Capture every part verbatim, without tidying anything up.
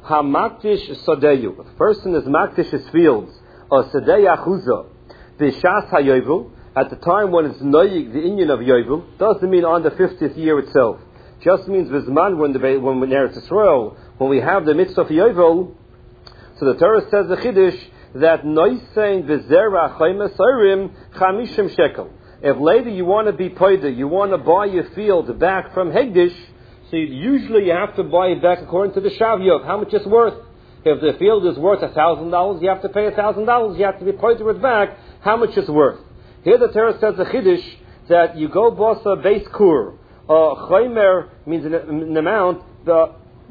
Hamaktish Sodeyu. If a person is maktish his fields, or Sodei Achuza, B'shas HaYovel, at the time when it's noyig, the inyan of Yovel, doesn't mean on the fiftieth year itself. Just means Vizman, when the when we're in Eretz Yisrael, when we have the mitzvah of Yovel. So the Torah says the Chiddush that noisein v'zera chaymes orim chamishim shekel. If later you want to be paida, you want to buy your field back from Hegdish, so usually you have to buy it back according to the Shavyov, how much it's worth. If the field is worth a thousand dollars, you have to pay a thousand dollars. You have to be paida it back how much it's worth. Here the Torah says the Chiddush that you go boss a base kur. Uh, chaymer means an, an amount. The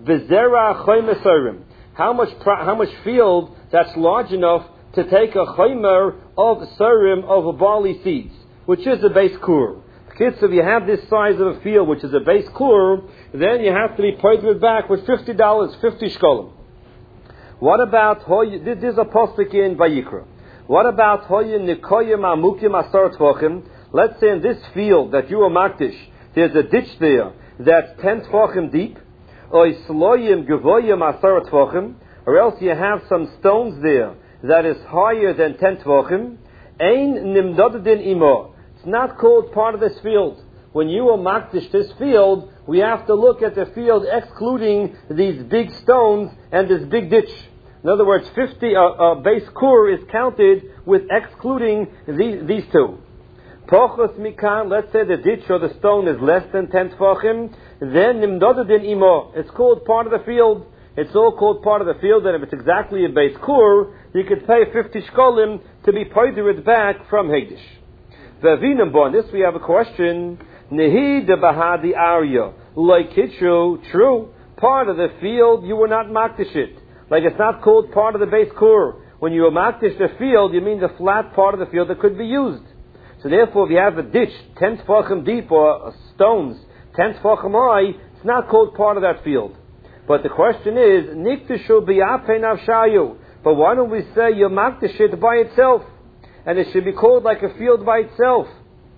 v'zera chaymes orim. How much how much field that's large enough to take a chaymer of serim of a barley seeds, which is a base kur. Kids, if you have this size of a field, which is a base kur, then you have to be paid it back with fifty dollars, fifty shkolim. What about hoy? This is a postik in Vayikra. What about hoy nikoyim amukim asar tvachim? Let's say in this field that you are makdish, there's a ditch there that's ten tvachim deep, or isloyim gevoyim asar tvachim, or else you have some stones there that is higher than ten tvachim. Ein nimdodin imo. It's not called part of this field. When you are makdish this field, we have to look at the field excluding these big stones and this big ditch. In other words, fifty uh, uh, base kur is counted with excluding these, these two. Pochos mikan, let's say the ditch or the stone is less than ten tefachim, then nimdodin imo. It's called part of the field. It's all called part of the field, and if it's exactly a base kur, you could pay fifty shkolim to be paid back from Hegdish. Ve'avinam bo, on this we have a question. Nehi de bahadi arya, like kitchu, true, part of the field you were not makdish it. Like it's not called part of the base kur. When you makdish the field, you mean the flat part of the field that could be used. So therefore, if you have a ditch ten tefachim deep or stones ten tefachim high, it's not called part of that field. But the question is, niktishu biyapein avshayu. But why don't we say you makdish it by itself, and it should be called like a field by itself?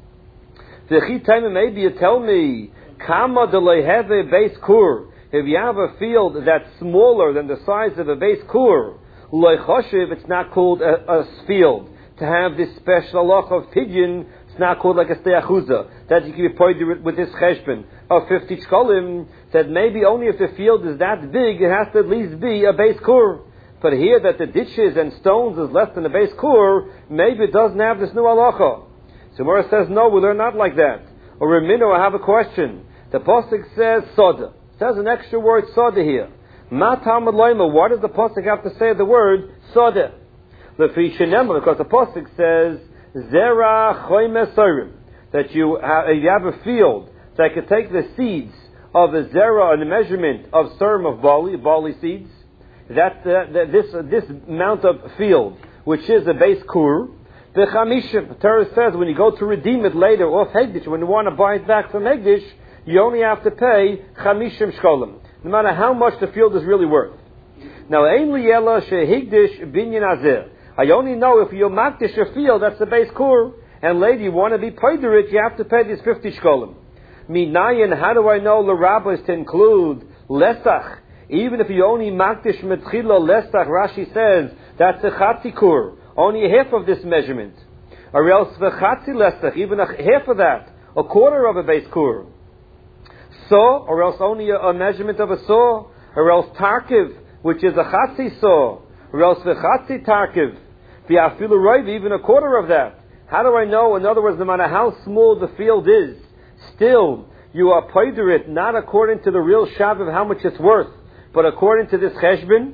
Maybe you tell me, kama delay have a base kur. If you have a field that's smaller than the size of a base kur, loy choshev, it's not called a, a field. To have this special loch of pigeon, it's not called like a steachuza, that you can be paid with this cheshbon of fifty shkolim, that maybe only if the field is that big, it has to at least be a base kur. But here that the ditches and stones is less than a base kur, maybe it doesn't have this new halacha. So Mora says, no, we learn not like that. Or Remino, I have a question. The pasuk says soda. It says an extra word soda here. Ma Talmud Loima, what does the pasuk have to say the word soda? Because the pasuk says zera choyme sorim, that you have, you have a field that could take the seeds of a zera and the measurement of serum of barley, barley seeds. That, uh, that this uh, this amount of field, which is a base kur. The chamishim, the Torah says when you go to redeem it later off Hegdish, when you want to buy it back from Hegdish, you only have to pay chamishim shkolim, no matter how much the field is really worth. Now, ein liyela shehigdish binyan azeh. I only know if you makdish your field, that's the base kur, and later you want to be paid to it, you have to pay these fifty shkolim. Minayin, how do I know the rabbis to include lesach? Even if you only makdish metchila lesach, Rashi says that's a chatzi kur. Only half of this measurement. Or else v'chatzi lesach, even a half of that, a quarter of a base kur. Saw, or else only a, a measurement of a saw, or else tarkiv, which is a chatzi saw, or else v'chatzi tarkiv, v'afilu roiv, even a quarter of that. How do I know? In other words, no matter how small the field is, still you are paid to it not according to the real shav of how much it's worth, but according to this cheshbon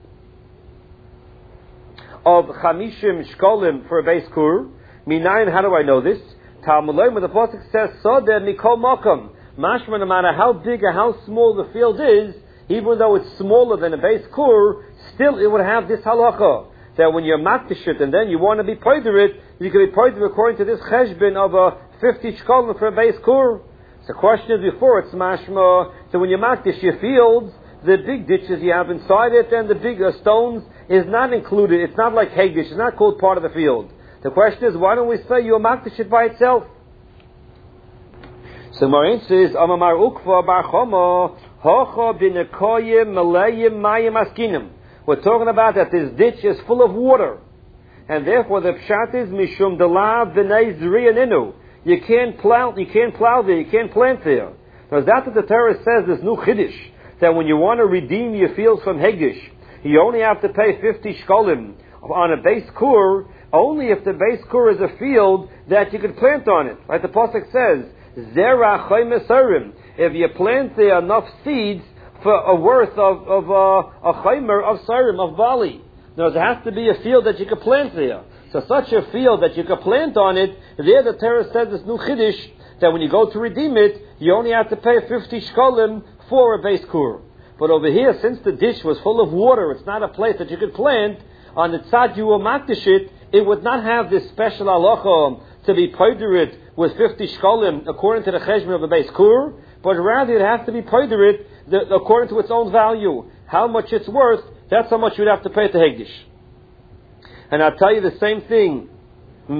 of chamishim shkolim for a base kur. Minayin, how do I know this? Talmud Loim, when the pasuk says sodeh mikol makom, mashma, no matter how big or how small the field is, even though it's smaller than a base kur, still it would have this halacha that when you're makdish it and then you want to be paid to it, you can be paid to it according to this cheshbon of a fifty shkolim for a base kur. So the question is before it's mashma. So when you makdish your fields, the big ditches you have inside it and the big uh, stones is not included. It's not like Hegdish. It's not called part of the field. The question is, why don't we say you makdish it by itself? So Marin says, Amamar Ukva Bar Choma, Hocha b'nekoyim malayim mayim askinim. We're talking about that this ditch is full of water. And therefore the pshat is mishum delav b'nei zriyaninu. You can't plow, you can't plow there, you can't plant there. Now that's what the Torah says, this new chiddush, that when you want to redeem your fields from Hegish, you only have to pay fifty shkolim on a base kur, only if the base kur is a field that you could plant on it. Like the pasuk says, Zera chaymesarim. If you plant there enough seeds for a worth of, of uh, a chaymer of sarim, of barley. Now there has to be a field that you could plant there. So such a field that you could plant on it, there the Torah says this new chiddush, that when you go to redeem it, you only have to pay fifty shkolim for a base kur. But over here, since the ditch was full of water, it's not a place that you could plant, on the tzad you will makdish it, it would not have this special halacha to be poiderit with fifty shkolim according to the cheshbon of the base kur, but rather it has to be poiderit according to its own value. How much it's worth, that's how much you'd have to pay to Hegdish. And I'll tell you the same thing. And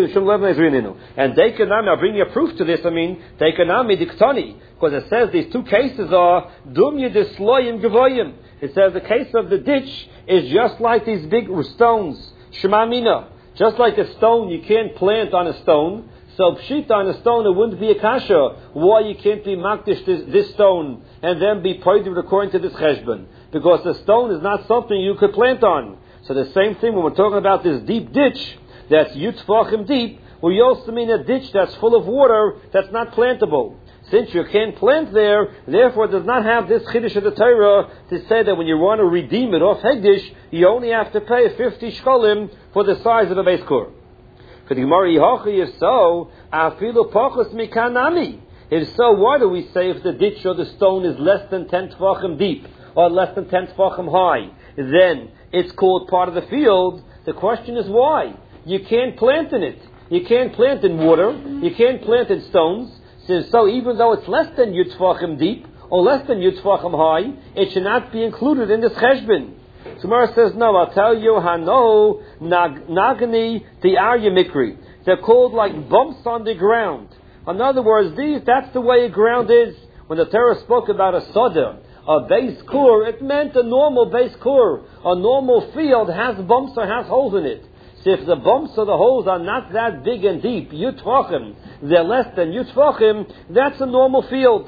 Deikanami, I'll bring you a proof to this, I mean, Deikanami diktani, because it says these two cases are Dumya Disloyim Gavoyim. It says the case of the ditch is just like these big stones, Shema Mina. Just like a stone, you can't plant on a stone. So pshita on a stone, it wouldn't be a kasha. Why you can't be makdish this, this stone and then be poidered according to this cheshbon? Because the stone is not something you could plant on. So the same thing when we're talking about this deep ditch that's yutzvachim deep, we also mean a ditch that's full of water that's not plantable. Since you can't plant there, therefore it does not have this chiddush of the Torah to say that when you want to redeem it off Hegdish, you only have to pay fifty shkolim for the size of a base kur. For the Gemara, if so, afilu pachos mikanami. If so, why do we say if the ditch or the stone is less than ten tefachim deep or less than ten tefachim high, then it's called part of the field? The question is why? You can't plant in it. You can't plant in water. You can't plant in stones. So, so even though it's less than yutzvachim deep or less than yutzvachim high, it should not be included in this cheshbon. So Gemara says, no, I'll tell you, Hano, nag, Nagani, the Arya Mikri. They're called like bumps on the ground. In other words, these, that's the way a ground is. When the Torah spoke about a soda, a base kur, it meant a normal base kur. A normal field has bumps or has holes in it. So if the bumps or the holes are not that big and deep, yutvachim, they're less than yutvachim, that's a normal field.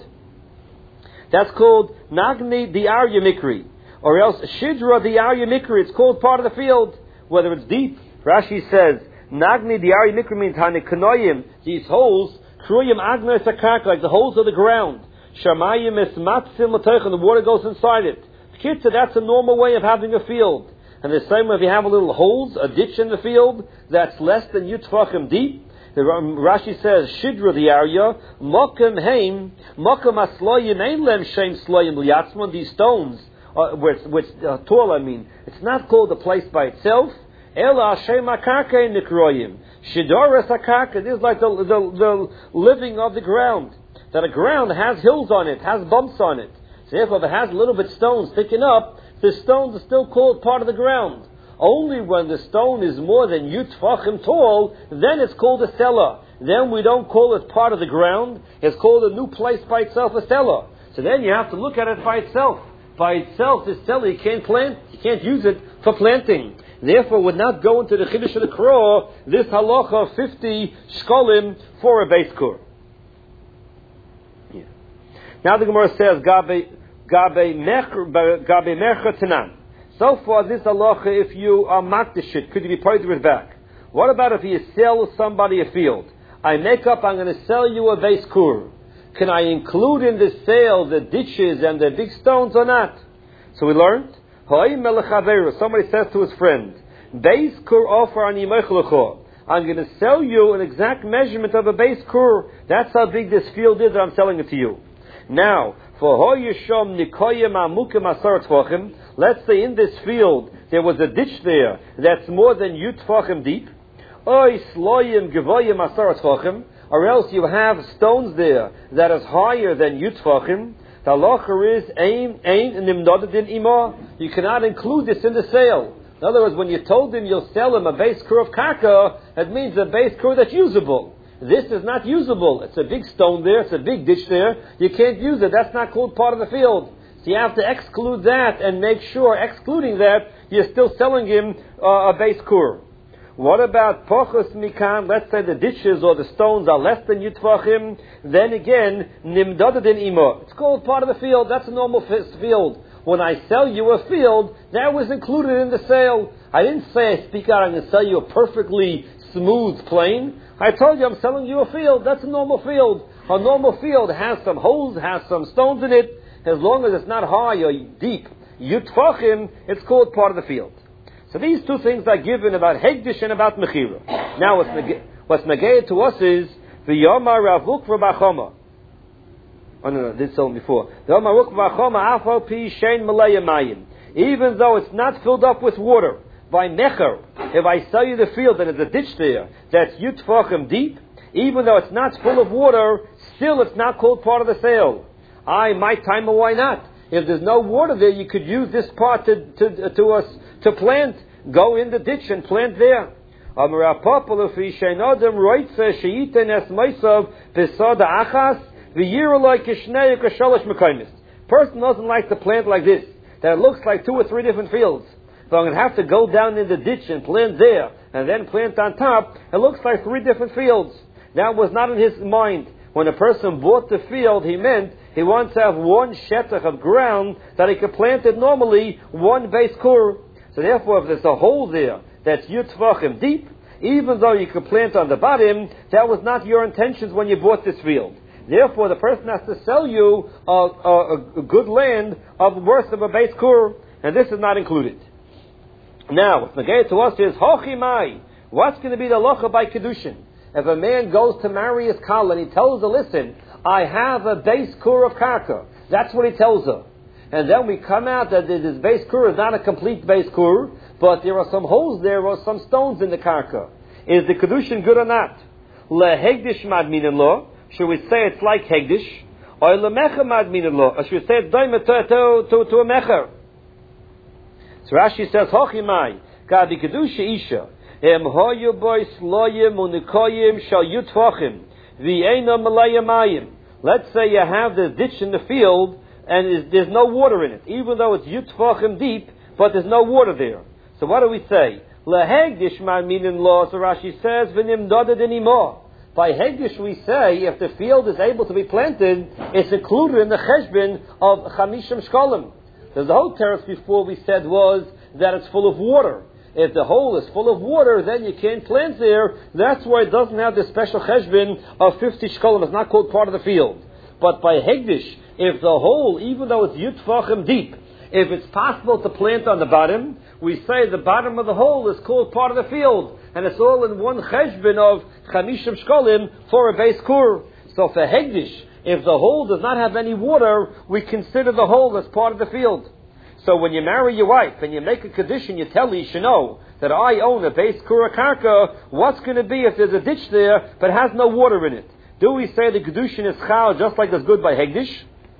That's called Nagni the Arya Mikri. Or else Shidra the Arya Mikri, it's called part of the field, whether it's deep. Rashi says, Nagni the Arya Mikri means Hanikanoyim, these holes, Kruyim Agna Sakak, like the holes of the ground. Shamayim is Matsim Latech, and the water goes inside it. Kitza, that's a normal way of having a field. And the same way if you have a little holes, a ditch in the field, that's less than Yutfachim deep. The Rashi says, Shidra the area, Mokim Haim, Mokim Asloyim Ainlem Shem Sloyim Liatzman, these stones, uh, which, which uh, tall I mean, it's not called a place by itself. Ela Hashem Akarka Nikroyim. Shidoras Akarka, this is like the, the, the living of the ground. That a ground has hills on it, has bumps on it. So therefore, if it has a little bit stones sticking up, the stones are still called part of the ground. Only when the stone is more than yutfachim tall, then it's called a cellar. Then we don't call it part of the ground. It's called a new place by itself, a cellar. So then you have to look at it by itself. By itself, this cellar, you can't plant, you can't use it for planting. Therefore, would not go into the chiddush of the Korah, this halacha of fifty shkolim for a base kur. Yeah. Now the Gemara says, Gabe, Gabe Mercha Tanan. So far, this halacha, if you are makdashit, could you be paid with back? What about if you sell somebody a field? I make up, I'm going to sell you a base kur. Can I include in the sale the ditches and the big stones or not? So we learned, somebody says to his friend, base kur offer ani mechlecho. I'm going to sell you an exact measurement of a base kur. That's how big this field is that I'm selling it to you. Now, for hoyishom nikoyim amukim asar tfachim, let's say in this field there was a ditch there that's more than yut tfachim deep, oy sloyim gevoyim asar tfachim, or else you have stones there that is higher than yut tfachim. The halacha is ain ain nimnodadin imah. You cannot include this in the sale. In other words, when you told him you'll sell him a base kur of kaka, that means a base kur that's usable. this is not usable. It's a big stone there, it's a big ditch there. You can't use it. That's not called part of the field. So you have to exclude that and make sure, excluding that, you're still selling him uh, a base kur. What about pochus mikan? Let's say the ditches or the stones are less than yutvachim. Then again, nimdadadin imo. It's called part of the field. That's a normal field. When I sell you a field, that was included in the sale. I didn't say, I speak out, I'm going to sell you a perfectly smooth plain. I told you I'm selling you a field. That's a normal field. A normal field has some holes, has some stones in it. As long as it's not high or deep, yutvachim, it's called part of the field. So these two things are given about Hegdish and about Mechira. Now what's, neg- what's negated to us is the Yomar Ravuk Rabachoma. Oh no, no, I did so before. The Yomar Ravuk Rabachoma Afal Pi Shein Malaya Mayim. Even though it's not filled up with water, by Mecher, if I sell you the field and there's a ditch there that's Yutfachim deep, even though it's not full of water, still it's not called part of the sale. I, my time, or why not? If there's no water there, you could use this part to to to us to plant. Go in the ditch and plant there. Person doesn't like to plant like this. That looks like two or three different fields. So I'm going to have to go down in the ditch and plant there, and then plant on top. It looks like three different fields. That was not in his mind. When a person bought the field, he meant he wants to have one shetach of ground that he could plant it normally, one base kur. So therefore, if there's a hole there that's yutvachim deep, even though you could plant on the bottom, that was not your intentions when you bought this field. Therefore, the person has to sell you a, a, a good land of worth of a base kur, and this is not included. Now, what's negated to us is hochimai. What's going to be the locha by kedushin? If a man goes to marry his kala and he tells her, listen, I have a base kur of karka. That's what he tells her. And then we come out that this base kur is not a complete base kur, but there are some holes there or some stones in the karka. Is the kedushin good or not? Lehegdish madminin lo. Should we say it's like hegdish? Or lemecha madminin lo. Or should we say it's doime to, to, to a mecher? So Rashi says, hochimai, kadi kedusha isha. Em hoyu boy sloyim unikoyim shal yutvachim. V'eina malayamayim. Let's say you have the ditch in the field, and there's no water in it, even though it's yutvachim deep, but there's no water there. So what do we say? Lehegdish ma'minin lo, so Rashi says, v'nim dodad anymore. By hegdish we say, if the field is able to be planted, it's included in the cheshbon of chamishim shkolim. The whole terrace before we said was that it's full of water. If the hole is full of water, then you can't plant there. That's why it doesn't have the special cheshbon of fifty shkolim. It's not called part of the field. But by hegdish, if the hole, even though it's yutfachim deep, if it's possible to plant on the bottom, we say the bottom of the hole is called part of the field. And it's all in one cheshbon of chamishim shkolim for a base kur. So for hegdish, if the hole does not have any water, we consider the hole as part of the field. So when you marry your wife and you make a condition, you tell her, you should know that I own a base kura karka. What's going to be if there's a ditch there but has no water in it? Do we say the kedushin is chal just like it's good by hegdish?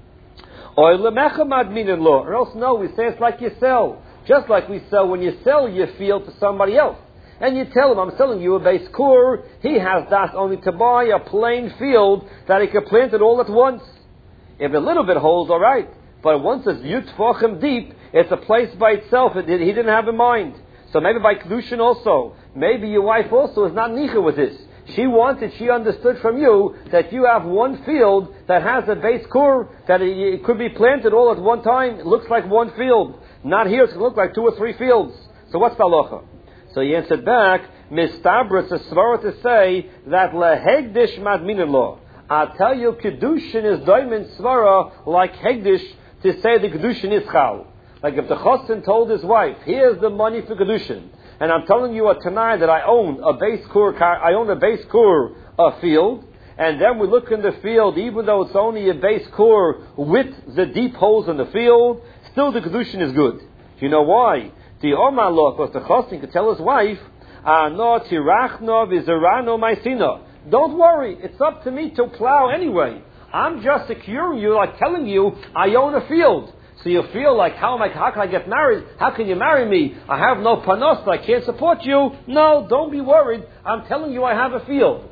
Or lemechamad minin lo? Or else no, we say it's like you sell. Just like we sell when you sell your field to somebody else. And you tell him, I'm selling you a base kur. He has that only to buy a plain field that he can plant it all at once. If a little bit holds, all right. But once it's yutfachim deep, it's a place by itself. It, he didn't have in mind. So maybe by kedushin also. Maybe your wife also is not nicha with this. She wanted, she understood from you that you have one field that has a base kur, that it, it could be planted all at one time. It looks like one field. Not here, it's going to look like two or three fields. So what's the halacha? So he answered back, Mistabris is svara to say that lehegdish madminin lo. I'll tell you, kedushin is doimin svara like hegdish to say the kedushin is chal. Like if the chassan told his wife, here's the money for kedushin, and I'm telling you tonight that I own a base kur, I own a base kur a field, and then we look in the field, even though it's only a base kur with the deep holes in the field, still the kedushin is good. Do you know why? The Omar law, because the chassan could tell his wife, "Ano tirachno v'zerano ma'isina." Don't worry, it's up to me to plow anyway. I'm just securing you, like telling you, I own a field. So you feel like, how am I? How can I get married? How can you marry me? I have no panos, I can't support you. No, don't be worried. I'm telling you, I have a field.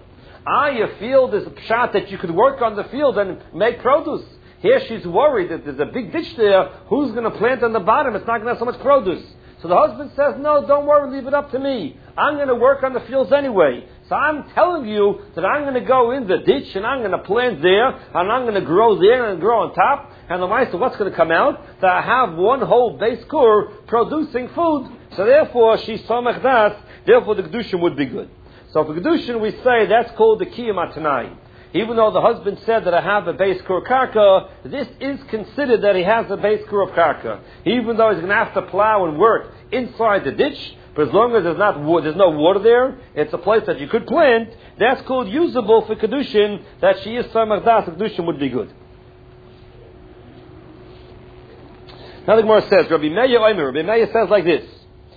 Ah, your field is a pshat that you could work on the field and make produce. Here she's worried that there's a big ditch there. Who's going to plant on the bottom? It's not going to have so much produce. So the husband says, no, don't worry, leave it up to me. I'm going to work on the fields anyway. So I'm telling you that I'm going to go in the ditch and I'm going to plant there and I'm going to grow there and grow on top. And the mice, what's going to come out? That I have one whole base core producing food. So therefore, she's samech das. Therefore, the kedushin would be good. So for kedushin, we say that's called the kiyum atanai. Even though the husband said that I have a base core karka, this is considered that he has a base core of karka. Even though he's going to have to plow and work inside the ditch, but as long as there's not there's no water there, it's a place that you could plant. That's called usable for kedushin. That she is samech das. Kedushin would be good. Now the Gemara says, Rabbi Meir Omer. Rabbi Meir says like this: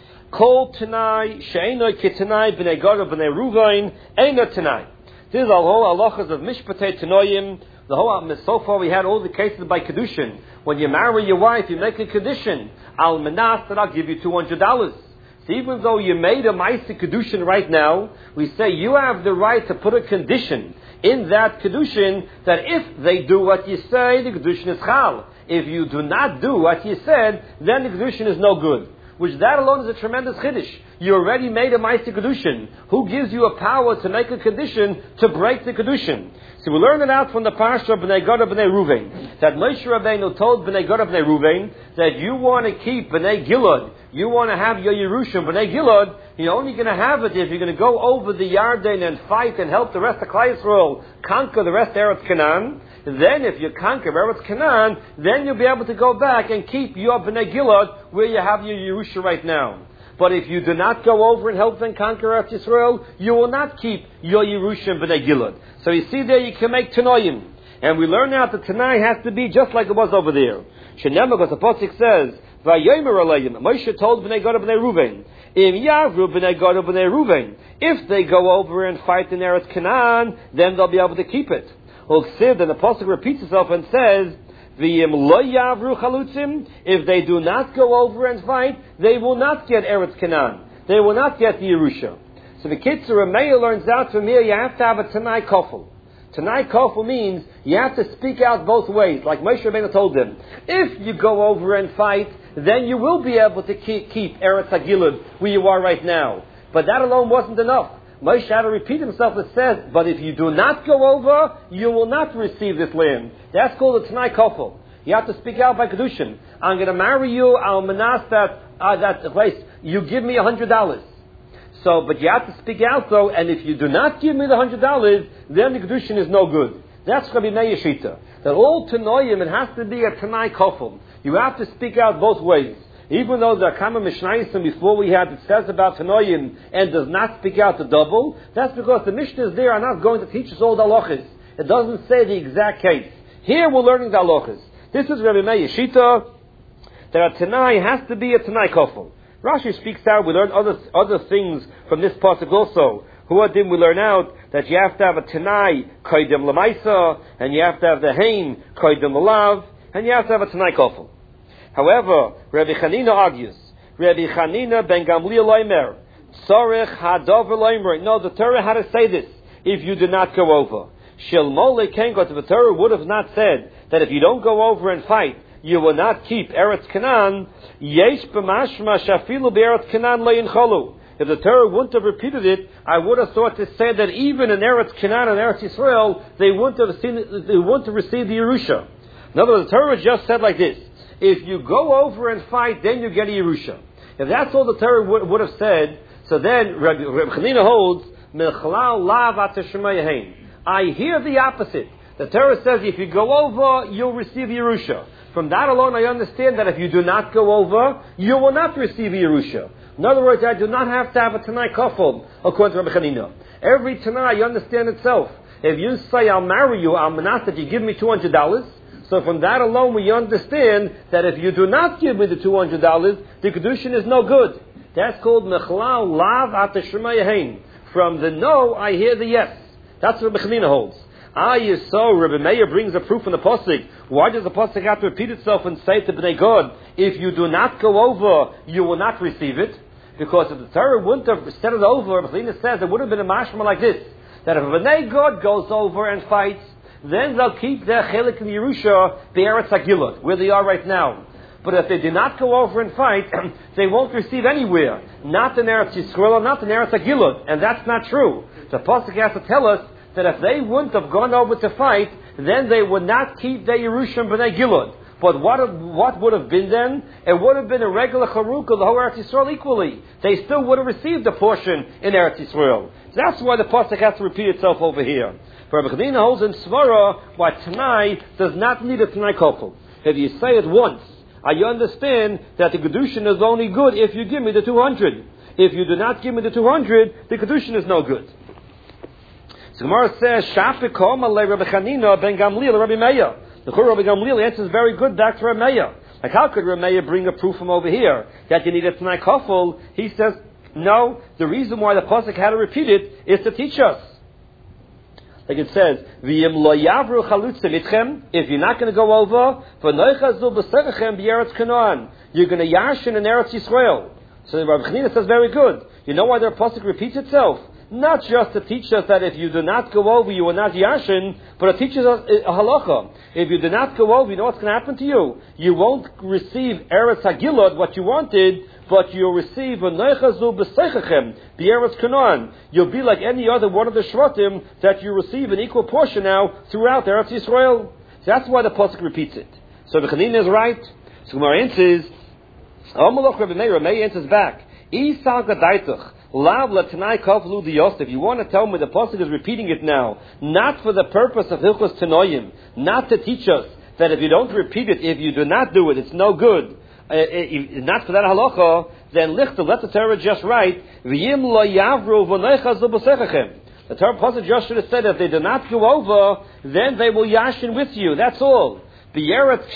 Kol Tanai she'enoi kitanai b'nei Gad b'nei Ruvain eino Tanai. This is the whole halachas of mishpatei tanoim. The whole so far we had all the cases by kedushin. When you marry your wife, you make a kedushin. Al manas that I'll give you two hundred dollars. So even though you made a ma'aseh kedushin right now, we say you have the right to put a condition in that kedushin that if they do what you say, the kedushin is chal. If you do not do what you said, then the kedushin is no good. Which that alone is a tremendous chiddush. You already made a ma'aseh kedushin. Who gives you a power to make a condition to break the kedushin? So we learn it out from the parsha of Bnei Gad Bnei Ruvain, that Moshe Rabbeinu told Bnei Gad Bnei Ruvain that you want to keep Bnei Gilad, you want to have your Yerushim, Bnei Gilad, you're only going to have it if you're going to go over the Yarden and fight and help the rest of Klal Yisrael conquer the rest of Eretz Canaan. Then if you conquer Eretz Canaan, then you'll be able to go back and keep your Bnei Gilad where you have your Yerusha right now. But if you do not go over and help them conquer Eretz Yisrael, you will not keep your Yerusha and Bnei Gilad. So you see there, you can make Tanoim. And we learn now that Tanai has to be just like it was over there. Shenemah, because the Pasuk says, Vayomer alayim, Moshe told Bnei Gad Bnei Ruvain, Im Yavru Bnei Gad Bnei Ruvain, if they go over and fight in Eretz Canaan, then they'll be able to keep it. Then the Pasuk repeats itself and says, V'im lo yavru chalutzim, if they do not go over and fight, they will not get Eretz Canaan. They will not get the Yerusha. So the Kitzur Rameya learns out from here, you have to have a Tanai Kofel. Tanai Kofel means you have to speak out both ways, like Moshe Rabbeinu told them. If you go over and fight, then you will be able to keep, keep Eretz HaGilad where you are right now. But that alone wasn't enough. Moshe had to repeat himself. It says, but if you do not go over, you will not receive this land. That's called a Tanai Kofel. You have to speak out by Kedushin. I'm going to marry you, I'll manas that, uh, that place. You give me a hundred dollars. So, but you have to speak out though, and if you do not give me the hundred dollars, then the Kedushin is no good. That's Rabbi Meir Shita. That all Tanoim, it has to be a Tanai Kofel. You have to speak out both ways. Even though the Kama Mishnayim before we had it says about Tanoim and does not speak out the double, that's because the Mishnahs there are not going to teach us all the halachas. It doesn't say the exact case. Here we're learning the halachas. This is Rabbi Meir Shita, that a Tanai has to be a Tanai Kofel. Rashi speaks out, we learn other other things from this pasuk also. Huadim, we learn out that you have to have a Tanai Koidem Lamaisa, and you have to have the Hain Koidem Lalav, and you have to have a Tanai Kofel. However, Rabbi Chanina argues, Rabbi Chanina ben Gamliel Loimer, Tzorech Hadover Loimer. No, the Torah had to say this, if you do not go over. Shel Mole Kengot, the Torah would have not said that if you don't go over and fight, you will not keep Eretz Canaan. Yesh b'mashma shafilu be'eretz Canaan le'in cholu. If the Torah wouldn't have repeated it, I would have thought to say that even in Eretz Canaan and Eretz Yisrael, they wouldn't have seen, they wouldn't have received the Yerusha. In other words, the Torah just said like this: if you go over and fight, then you get a Yerusha. If that's all the Torah would, would have said, so then Rabbi Chanina holds Milchalal Lav Atashemayahin. I hear the opposite. The Torah says if you go over, you'll receive Yerusha. From that alone, I understand that if you do not go over, you will not receive Yerusha. In other words, I do not have to have a Tanai Kofel, according to Rabbi Chanina. Every Tanai, you understand itself. If you say, I'll marry you, I'll manas that you give me two hundred dollars, so from that alone, we understand that if you do not give me the two hundred dollars, the Kedushin is no good. That's called Mechlal Lav Atashemayahin. From the no, I hear the yes. That's what Rabbi Chanina holds. Ah, yes, so Rabbi Meir brings a proof in the Pasuk. Why does the Pasuk have to repeat itself and say to Bnei Gad, if you do not go over, you will not receive it? Because if the Torah wouldn't have said it over, Rabbi Chanina says it would have been a mashma like this, that if a Bnei God goes over and fights, then they'll keep their chelik in Yerusha, the Eretz HaGilad, where they are right now. But if they do not go over and fight, they won't receive anywhere. Not in Eretz Yisrael, not in Eretz HaGilad. And that's not true. The Pasuk has to tell us that if they wouldn't have gone over to fight, then they would not keep their Yerusha and Bnei Gilad. But what, what would have been then? It would have been a regular Charukah, the whole Eretz Yisrael equally. They still would have received a portion in Eretz Yisrael. So that's why the Pasuk has to repeat itself over here. For Rabbi Chanina holds in Svara, why Tanai does not need a Tanai Kofel. If you say it once, I understand that the Kedushin is only good if you give me the two hundred. If you do not give me the two hundred, the Kedushin is no good. So Gemara says, Shafikom alei Rabbi Chanina ben Gamliel Rabbi Meir. The Chur Rabbi Gamliel answers very good back to Rabbi Meir. Like how could Rabbi Meir bring a proof from over here that you need a Tanai Kofel? He says, no, the reason why the Pasuk had to repeat it is to teach us. Like it says, V'yim lo yavru chalutzim itchem, if you're not going to go over, v'noicha zul b'serachem b'yeretz Canaan, you're going to yashin in Eretz Yisrael. So Rabbi Chanina says very good. You know why the Pasuk repeats itself? Not just to teach us that if you do not go over, you will not yashin, but it teaches us a halacha. If you do not go over, you know what's going to happen to you? You won't receive Eretz HaGilad, what you wanted, but you'll receive a neichazu b'seichachem, the Eretz Canaan. You'll be like any other one of the Shvatim that you receive an equal portion now throughout Eretz Yisrael. So that's why the Pasuk repeats it. So the Chanina is right. So Gemara answers, Amalach Rabbi Meir, Meir answers back, Isal Gadaitach, Lav Latanai Kavlu Diyos. If you want to tell me the Pasuk is repeating it now, not for the purpose of Hilchos Tanoim, not to teach us that if you don't repeat it, if you do not do it, it's no good. Uh, if, not for that halacha, then lichta, let the Torah just write, V'yim lo yavru v'neichaz l'b'sechachem. The Torah Pasuk just should have said, if they do not go over, then they will yashin with you. That's all. The Eretz